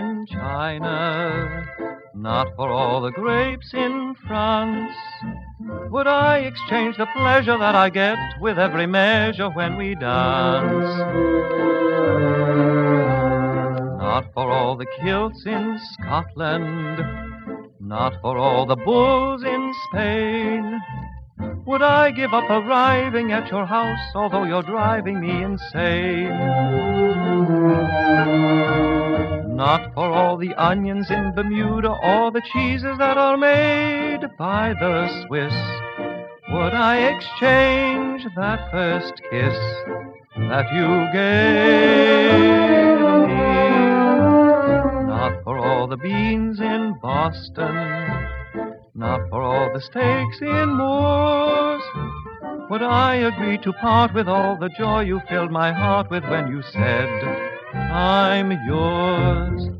in China, not for all the grapes in France, would I exchange the pleasure that I get with every measure when we dance. Not for all the kilts in Scotland, not for all the bulls in Spain, would I give up arriving at your house, although you're driving me insane. Not for all the onions in Bermuda or the cheeses that are made by the Swiss, would I exchange that first kiss that you gave me. Not for all the beans in Boston, not for all the steaks in Moores, would I agree to part with all the joy you filled my heart with when you said, I'm yours.